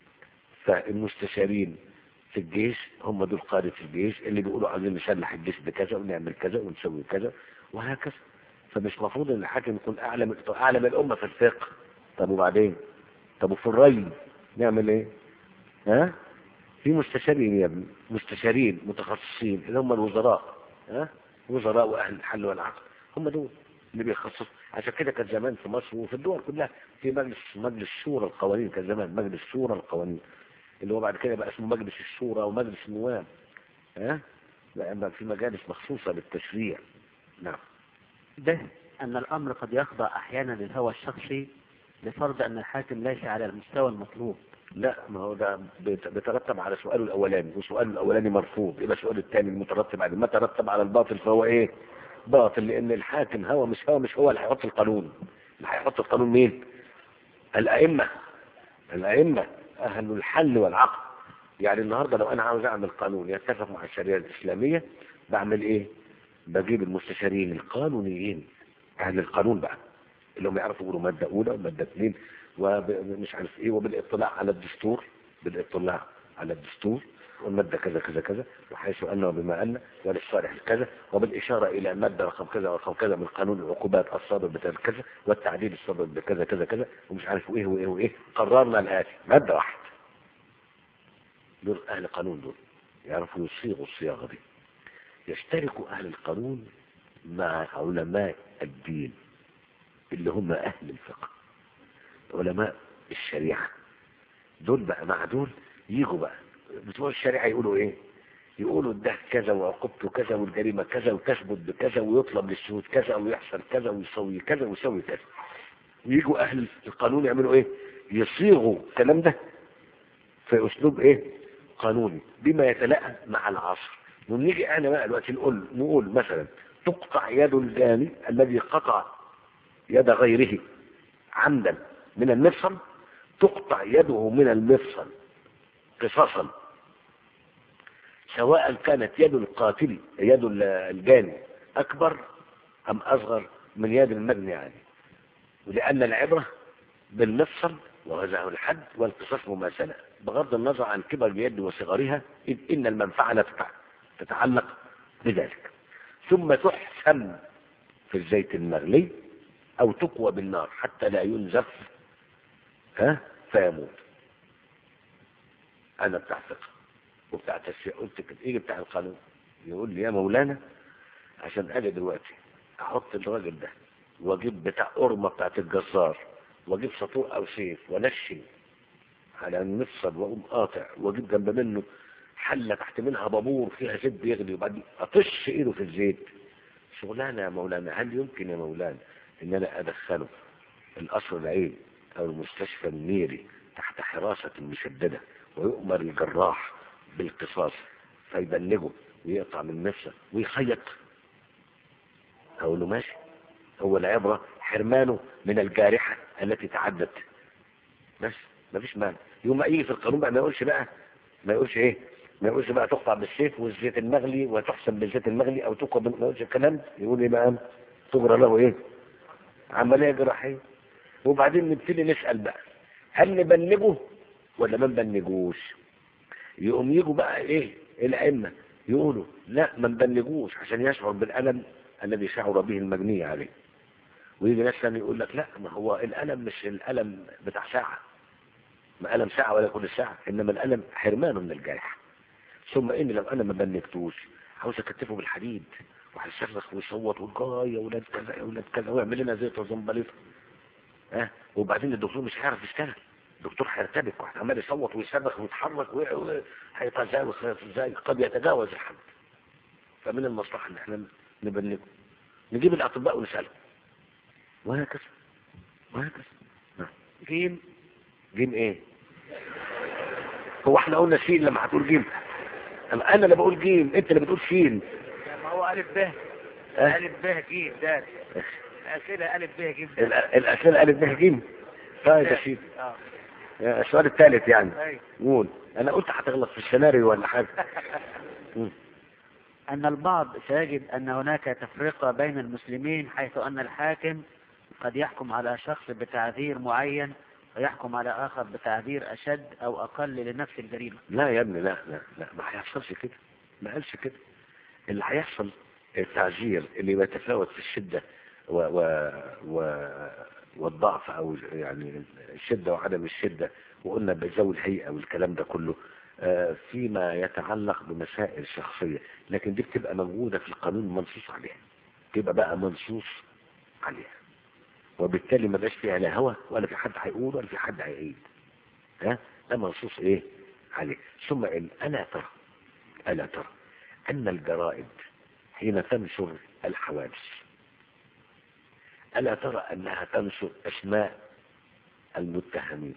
فالمستشارين في الجيش هم دول قادة الجيش اللي بيقولوا عايزين نسلح الجيش بكذا ونعمل كذا ونسوي كذا وهكذا. فمش مفروض ان الحاكم يكون اعلم الامة في الفقه. طب وبعدين؟ طب وفي الري نعمل ايه؟ ها؟ في مستشارين يا ابني، مستشارين متخصصين اللي هم الوزراء، ها؟ وزراء واهل الحل والعقد هم دول اللي بيخصصوا. عشان كده كان زمان في مصر وفي الدول كلها في مجلس شورى القوانين. كان زمان مجلس شورى القوانين اللي هو بعد كده بقى اسمه مجلس الشورى ومجلس النواب، ها؟ بقى في مجالس مخصوصة للتشريع. نعم. به أن الأمر قد يخضع أحيانا للهوى الشخصي لفرض أن الحاكم ليس على المستوى المطلوب. لا، ما هو ده بيترتب على سؤاله الاولاني، وسؤاله الاولاني مرفوض، يبقى السؤال الثاني المترتب عليه ما ترتب على الباطل فهو ايه؟ باطل. لان الحاكم هو مش هو اللي هيحط القانون. اللي هيحط القانون مين؟ الائمه اهل الحل والعقد. يعني النهارده لو انا عاوز اعمل قانون يتفق مع الشريعه الاسلاميه بعمل ايه؟ بجيب المستشارين القانونيين اهل القانون بقى اللي هم يعرفوا يقولوا ماده اولى وماده اثنين ومش عارف ايه، وبالاطلاع على الدستور والماده كذا كذا كذا وحيث ان وبما ان وللصالح كذا وبالاشاره الى ماده رقم كذا ورقم كذا من قانون العقوبات الصادر بكذا والتعديل الصادر بكذا كذا كذا ومش عارف ايه وايه وايه. قررنا الاتي ماده واحده. دول اهل قانون، دول يعرفوا يصيغوا الصياغه دي. يشترك اهل القانون مع علماء الدين اللي هم اهل الفقه علماء الشريعة. دول بقى مع دول يجوا بقى بتوع الشريعة يقولوا ايه؟ يقولوا ده كذا وعقوبته كذا والجريمة كذا وتثبت بكذا ويطلب للشهود كذا ويحصل كذا ويسوي كذا ويسوي كذا. ويجوا اهل القانون يعملوا ايه؟ يصيغوا الكلام ده في اسلوب ايه؟ قانوني بما يتلائم مع العصر. ونيجي احنا بقى دلوقتي نقول مثلا تقطع يد الجاني الذي قطع يد غيره عمدا من المفصل، تقطع يده من المفصل قصاصا، سواء كانت يد القاتل يد الجاني اكبر ام اصغر من يد المجني عليه. ولان العبرة بالمفصل وهذا الحد والقصاص مماثلة بغض النظر عن كبر اليد وصغرها، إذ إن المنفعة تتعلق بذلك. ثم تحسم في الزيت المغلي أو تقوى بالنار حتى لا ينزف فيموت. أنا بتاع فقه وبتاع تشريع، قلت كده إيه بتاع القانون؟ يقول لي يا مولانا عشان أجي دلوقتي أحط الراجل ده وأجيب بتاع قرمة بتاعت الجزار واجيب سطور او سيف ونشن على المفصل واقوم قاطع واجيب جنب منه حله تحت منها بابور فيها زيت بيغلي وبعدين اطش ايده في الزيت. شغلانه يا مولانا. هل يمكن يا مولانا ان انا ادخله القصر العين او المستشفى النيري تحت حراسه مشدده ويؤمر الجراح بالقصاص فيبلغه ويقطع من نفسه ويخيط؟ اقول له ماشي. هو العبرة حرمانه من الجارحة التي تعدت بس ما فيش مانع. يوم ما يجي في القانون بقى ما يقولش ايه؟ ما يقولش بقى تقطع بالسيف والزيت المغلي وتحسب بالزيت المغلي او تقوى ما يقولش الكلام. يقول ايه بقى؟ تجرى له ايه؟ عملية جراحية. وبعدين نبتدي نسأل بقى هل نبلغه ولا ما نبلغوش؟ يقوم يجوا بقى ايه الائمة يقولوا لا ما نبلغوش عشان يشعر بالألم الذي شعر به المجني عليه. ويجي ناس ثاني يقول لك لا، ما هو الألم مش الألم بتاع ساعة، ما ألم ساعة ولا كل ساعة، إنما الألم حرمانه من الجرح. ثم إن لو أنا ما بنكتوش عاوز أكتفه بالحديد وهيصرخ ويصوت وجاي يا ولاد كذا يا ولاد كذا ويعمل لنا زي زنبليطه. وبعدين الدكتور مش هيعرف يشتغل، الدكتور هيرتبك وعمال يصوت ويصرخ ويتحرك وهيتجاوز ازاي قد يتجاوز الحد. فمن المصلحه ان احنا نبلغه، نجيب الاطباء ونسالهم، وهكذا وهكذا. جيم. جيم ايه؟ هو احنا قلنا شين لما هتقول جيم؟ انا اللي بقول جيم، انت اللي بتقول شين. ما هو ألف ب. ألف ب جيم دال. الأسئلة ألف ب جيم. الأسئلة ألف ب جيم. طيب يا سيدي. السؤال الثالث يعني. قول. أنا قلت هتغلط في السيناريو ولا حاجة. أن البعض سيجد أن هناك تفرقة بين المسلمين، حيث أن الحاكم قد يحكم على شخص بتعذير معين ويحكم على آخر بتعذير أشد أو أقل لنفس الجريمة. لا يا ابني، لا لا لا، ما هيحصلش كده، ما قالش كده. اللي هيحصل التعذير اللي بيتفاوت في الشدة والضعف، أو يعني الشدة وعدم الشدة، وقلنا بذوي الهيئة والكلام ده كله، فيما يتعلق بمسائل شخصية، لكن دي بتبقى موجودة في القانون منصوص عليها، تبقى بقى منصوص عليها، وبالتالي ما بقاش فيها لا هوى ولا في حد هيقول ولا في حد هيعيد. ده منصوص ايه عليه. ثم ألا ترى أن الجرائد حين تنشر الحوادث، ألا ترى أنها تنشر أسماء المتهمين،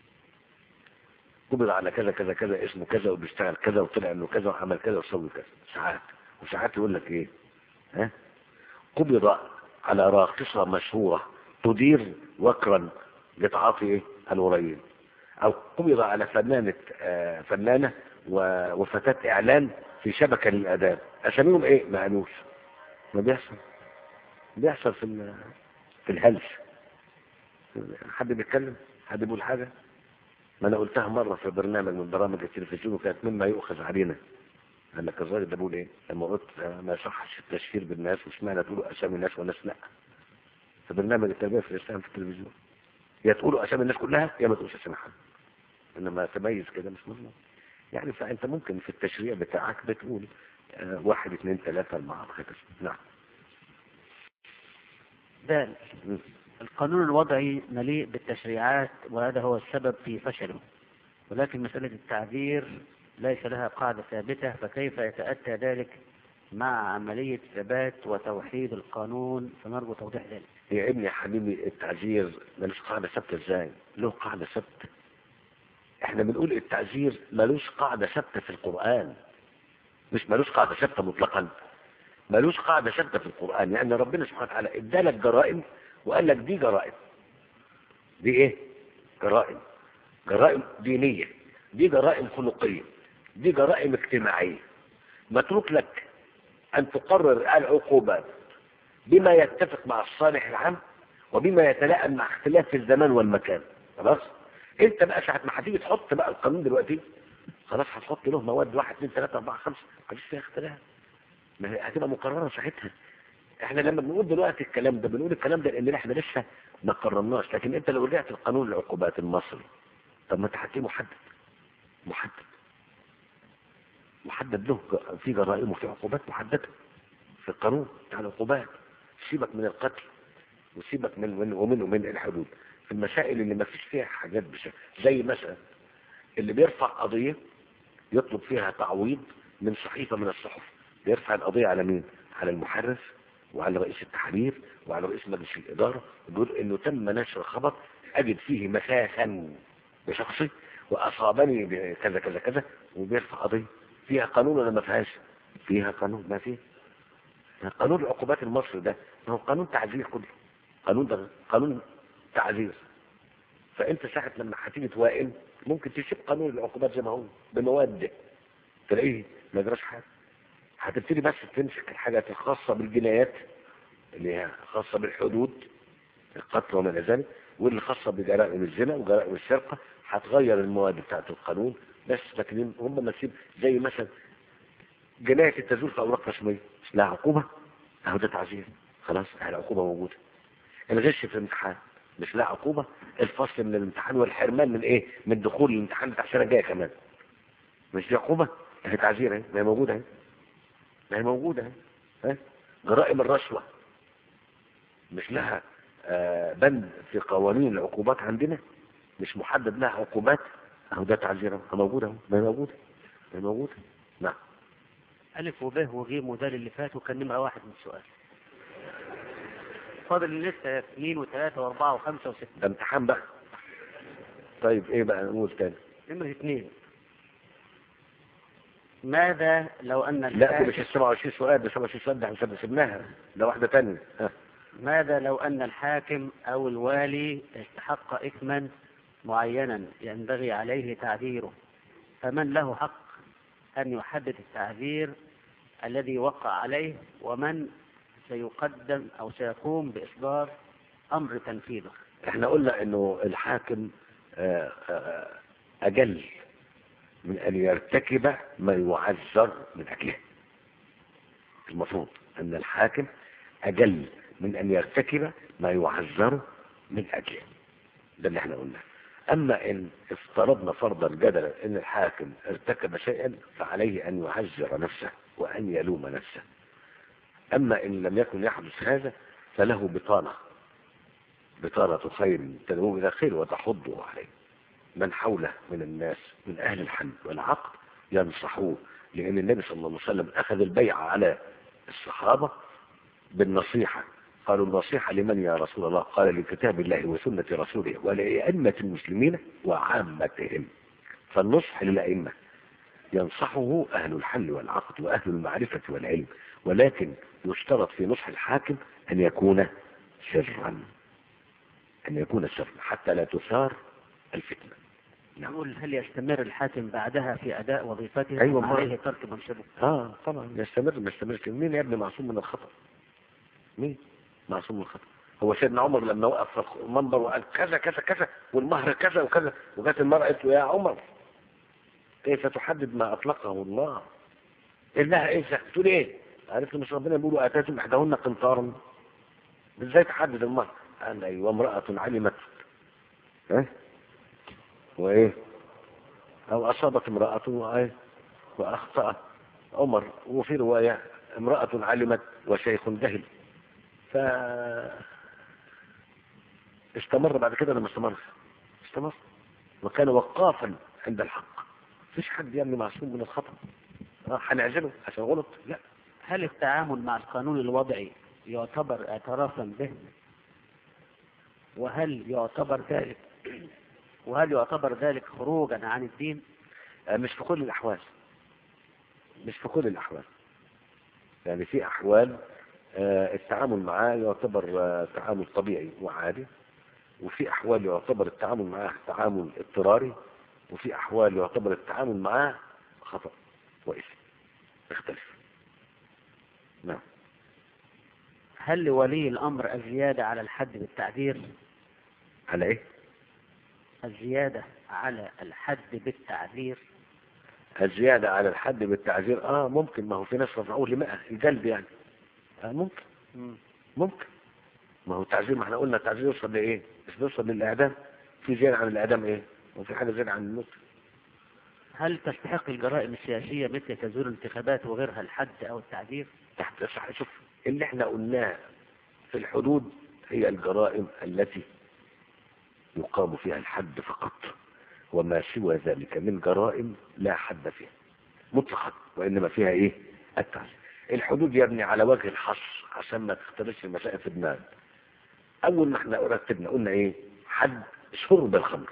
قبض على كذا كذا كذا اسمه كذا وبيشتغل كذا وطلع انه كذا وعمل كذا وسوي كذا، وساعات يقول لك ايه، قبض على راقصة مشهورة تدير وكرا لتعاطي ايه الوريين، او قبض على فنانة وفتاة اعلان في شبكة للاداب، اساميهم ايه؟ ما قالوش. ما بيحصل في الهلس. حد بيتكلم؟ حد بيقول حاجة؟ ما انا قلتها مرة في برنامج من برامج التلفزيون، وكانت مما يؤخذ علينا. قال لك الراجل ده بيقول ايه لما قلت ما يصحش التشهير بالناس، وسمعنا تقولوا اسامي الناس والناس لا. في برنامج التربية في الاسلام في التلفزيون، يا تقولوا اسامي الناس كلها يا ما تقولش اسامي حد، انما تميز كده مش مظبوط. يعني فانت ممكن في التشريع بتاعك بتقول 1 2 3 4 هكذا. نعم. ذلك القانون الوضعي مليء بالتشريعات، وهذا هو السبب في فشله، ولكن مسألة التعذير ليس لها قاعدة ثابتة، فكيف يتأتى ذلك مع عملية ثبات وتوحيد القانون؟ فنرجو توضيح ذلك. يا ابني يا حبيبي، التعذير ملوش قاعدة ثابتة ازاي؟ له قاعدة ثابتة. احنا بنقول التعذير ملوش قاعدة ثابتة في القرآن، مش ملوش قاعدة ثابتة مطلقا، ملوش قاعدة ثابتة في القرآن. يعني ربنا سبحانه وتعالى ادالك جرائم وقال لك دي جرائم، دي ايه؟ جرائم دينية، دي جرائم خلقية، دي جرائم اجتماعية. متروك لك ان تقرر العقوبات بما يتفق مع الصالح العام وبما يتلائم مع اختلاف الزمان والمكان. خلاص؟ انت بقى ساعة ما هتيجي تحط بقى القانون دلوقتي، خلاص هتحط له مواد 1 2 3 4 5، مفيش فيها اختلاف، ما هي هتبقى مقررة ساعتها. احنا لما بنقول دلوقتي الكلام ده بنقول الكلام ده لان احنا لسه ما قررناش، لكن انت لو رجعت القانون العقوبات المصري، طب ما انت هتلاقيه محدد له في جرائم وفي عقوبات محددة في القانون بتاع العقوبات. سيبك من القتل وسيبك من الحدود، في المسائل اللي ما فيش فيها حاجات زي مثلا اللي بيرفع قضية يطلب فيها تعويض من صحيفة من الصحف، بيرفع القضية على مين؟ على المحرر وعلى رئيس التحرير وعلى رئيس مجلس الإدارة، ويقول انه تم نشر خبر اجد فيه مساخا بشخصي واصابني بكذا كذا كذا، وبيرفع قضية فيها قانون ولا ما فيهاش؟ فيها قانون. ما فيه قانون العقوبات المصري ده ما هو قانون تعذير كله، قانون ده قانون تعذير. فانت ساعة لما هتيجي توائل ممكن تسيب قانون العقوبات زي ما هو بمواد تلاقيه ما جراش حاجه، هتبتدي بس تمسك الحاجات الخاصة بالجنايات اللي هي خاصة بالحدود القتل وما الى ذلك، واللي خاصة بجرائم الزنا وجرائم السرقة هتغير المواد بتاعت القانون بس. لكن هم ماشيين زي مثلا جناية التزوير في اوراق رسمية مش لها عقوبة، اهو ده تعزير، خلاص العقوبة موجودة. الغش في الامتحان مش لها عقوبة، الفصل من الامتحان والحرمان من ايه؟ من دخول الامتحان بتاع السنة الجاية كمان، مش دي عقوبة؟ اهي تعزير اهي، ما هي موجودة اهي، ما هي موجودة اهي. جرائم الرشوة مش لها بند في قوانين العقوبات عندنا؟ مش محدد لها عقوبات؟ اهو ده تعزير موجود اهو، ما موجود، ما موجود. نعم. ألف وب وجيم وده اللي فات، وكان نمرة واحد من السؤال. فاضل لسه 2 و3 و4 و5 و6. ده امتحان بقى. طيب ايه بقى نقول تاني؟ نمرة 2. ماذا لو أن لا دي مش 27 سؤال، ده 27 سؤال ده احنا سيبناها، ده واحدة تانية. ماذا لو أن الحاكم أو الوالي استحق إثما معينا ينبغي عليه تعذيره، فمن له حق أن يحدد التعذير الذي وقع عليه، ومن سيقدم أو سيقوم بإصدار أمر تنفيذه؟ احنا قلنا انه الحاكم اجل من ان يرتكب ما يعذر من اجله. المفروض ان الحاكم اجل من ان يرتكب ما يعذر من اجله، ده اللي احنا قلناه. اما ان افترضنا فرضا جدلا ان الحاكم ارتكب شيئا فعليه ان يعذر نفسه وان يلوم نفسه. اما ان لم يكن يحدث هذا فله بطانة خير تدعوه الى خير وتحضه عليه. من حوله من الناس من اهل الحل والعقل ينصحوه، لان النبي صلى الله عليه وسلم اخذ البيعة على الصحابة بالنصيحة. قالوا النصيحة لمن يا رسول الله؟ قال لكتاب الله وسنة رسوله ولأئمة المسلمين وعامتهم. فالنصح للأئمة ينصحه أهل الحل والعقد وأهل المعرفة والعلم، ولكن يشترط في نصح الحاكم أن يكون سرا، أن يكون سرا حتى لا تثار الفتنة. نقول هل يستمر الحاكم بعدها في أداء وظيفته؟ أيوة عليه ترك منصبه؟ طبعا يستمر. ما يستمرش مين يا ابني معصوم من الخطأ؟ مين معصوم من الخطأ؟ هو سيدنا عمر لما وقف في المنبر وقال كذا كذا كذا والمهر كذا وكذا، وجات المرأة قالت له يا عمر كيف تحدد ما أطلقه الله؟ إنها إيه؟ تقول إيه؟ عرفت مش ربنا بيقولوا آتاتهم إحداهن قنطارا؟ إزاي تحدد المهر؟ قال أيوة امرأة علمت وإيه؟ أو أصابت امرأة وأخطأ عمر. وفي رواية امرأة علمت وشيخ جهل. استمر بعد كده لما استمر وكان وقافا عند الحق. مفيش حد يعني معصوم من الخطأ هنعزله عشان غلط؟ لا. هل التعامل مع القانون الوضعي يعتبر اعترافا به؟ وهل يعتبر ذلك خروجا عن الدين؟ مش في كل الأحوال، يعني في أحوال التعامل معاه يعتبر تعامل طبيعي وعادي، وفي أحوال يعتبر التعامل معاه تعامل اضطراري، وفي أحوال يعتبر التعامل معاه خطأ وإثم، يختلف. نعم. هل لولي الأمر الزيادة على الحد بالتعذير؟ على إيه؟ الزيادة على الحد بالتعذير. الزيادة على الحد بالتعذير ممكن. ما هو في ناس رفعوه ل100 الجلد يعني. ممكن. ما هو التعذير، ما احنا قلنا التعذير يوصل لايه؟ مش بيوصل للاعدام. في زيادة عن الاعدام ايه؟ وفي حاجة زيادة عن الموت. هل تستحق الجرائم السياسية مثل تزوير الانتخابات وغيرها الحد او التعذير؟ تحت صح. شوف اللي احنا قلناه في الحدود هي الجرائم التي يقام فيها الحد فقط، وما سوى ذلك من جرائم لا حد فيها مطلقا، وانما فيها ايه؟ التعذير. الحدود يا ابني على وجه الحصر عشان ما تختلفش المسائل في دماغنا. اول ما احنا رتبنا قلنا ايه؟ حد شرب الخمر.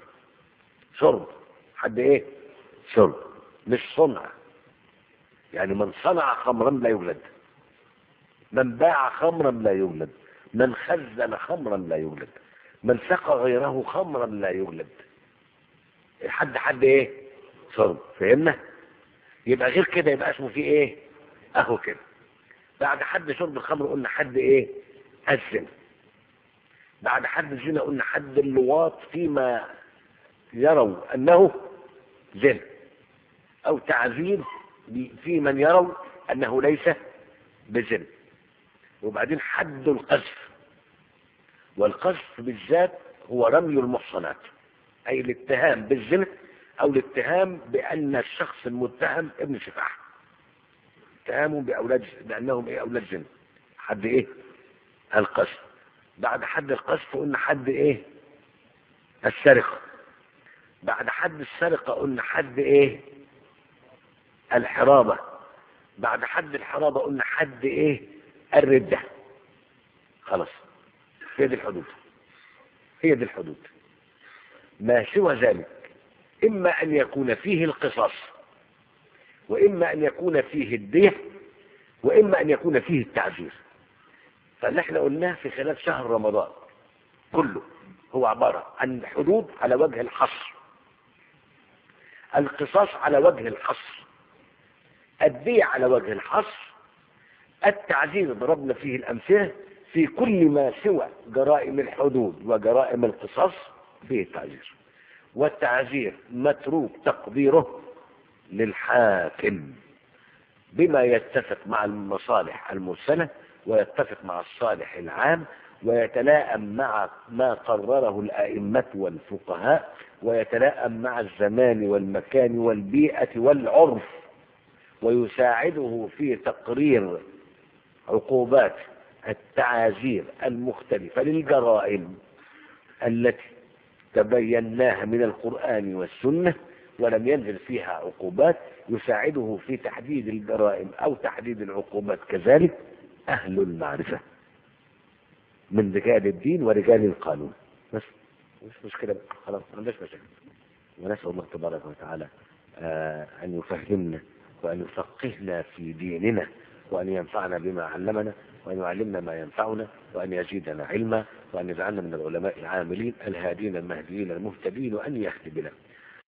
حد ايه؟ شرب، مش صنع. يعني من صنع خمرا لا يولد، من باع خمرا لا يولد، من خزن خمرا لا يولد، من سقى غيره خمرا لا يولد. حد ايه؟ شرب. فهمنا؟ يبقى غير كده يبقى اسمه فيه ايه؟ اهو كده. بعد حد شرب الخمر قلنا حد ايه؟ الزنا. بعد حد الزنا قلنا حد اللواط فيما يروا انه زنا، او تعذير في من يروا انه ليس بزنا. وبعدين حد القذف، والقذف بالذات هو رمي المحصنات، اي الاتهام بالزنا او الاتهام بان الشخص المتهم ابن سفاح، اتهامهم بانهم اولاد زنا. حد ايه؟ القذف. بعد حد القذف قلنا حد ايه؟ السرقة. بعد حد السرقة قلنا حد ايه؟ الحرابة. بعد حد الحرابة قلنا حد ايه؟ الردة. خلاص، هي دي الحدود، هي دي الحدود. ما سوى ذلك اما ان يكون فيه القصاص، واما ان يكون فيه الدية، واما ان يكون فيه التعزير. فاللي احنا قلناه في خلال شهر رمضان كله هو عبارة عن حدود على وجه الحصر، القصاص على وجه الحصر، الدية على وجه الحصر، التعزير ضربنا فيه الأمثلة. في كل ما سوى جرائم الحدود وجرائم القصاص فيه التعزير، والتعزير متروك تقديره للحاكم بما يتفق مع المصالح المرسلة ويتفق مع الصالح العام ويتلائم مع ما قرره الأئمة والفقهاء ويتلائم مع الزمان والمكان والبيئة والعرف، ويساعده في تقرير عقوبات التعازير المختلفة للجرائم التي تبيناها من القرآن والسنة ولم ينزل فيها عقوبات. يساعده في تحديد الجرائم أو تحديد العقوبات كذلك أهل المعرفة من رجال الدين ورجال القانون. بس مش مشكلة، خلاص ما عندناش مشاكل. ونسأل الله تبارك وتعالى أن يفهمنا وأن يفقهنا في ديننا وأن ينفعنا بما علمنا وأن يعلمنا ما ينفعنا وأن يزيدنا علما وأن يجعلنا من العلماء العاملين الهادين المهديين المهتدين وأن يختم بنا